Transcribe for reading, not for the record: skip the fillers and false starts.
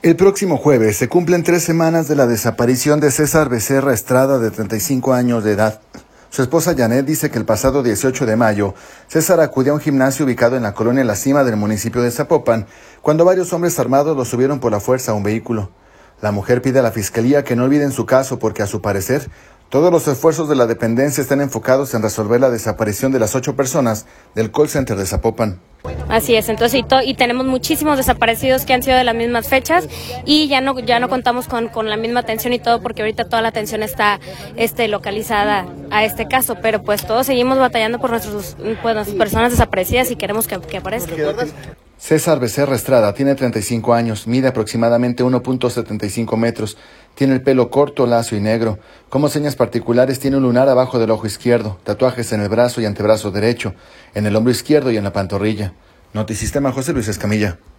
El próximo jueves se cumplen 3 semanas de la desaparición de César Becerra Estrada, de 35 años de edad. Su esposa Janet dice que el pasado 18 de mayo, César acudió a un gimnasio ubicado en la colonia La Cima del municipio de Zapopan, cuando varios hombres armados lo subieron por la fuerza a un vehículo. La mujer pide a la fiscalía que no olviden su caso porque, a su parecer, todos los esfuerzos de la dependencia están enfocados en resolver la desaparición de las 8 personas del call center de Zapopan. Así es, entonces y tenemos muchísimos desaparecidos que han sido de las mismas fechas y ya no contamos con la misma atención y todo, porque ahorita toda la atención está localizada a este caso, pero pues todos seguimos batallando por nuestras personas desaparecidas y queremos que aparezcan. César Becerra Estrada tiene 35 años, mide aproximadamente 1.75 metros, tiene el pelo corto, lacio y negro. Como señas particulares tiene un lunar abajo del ojo izquierdo, tatuajes en el brazo y antebrazo derecho, en el hombro izquierdo y en la pantorrilla. Notisistema, José Luis Escamilla.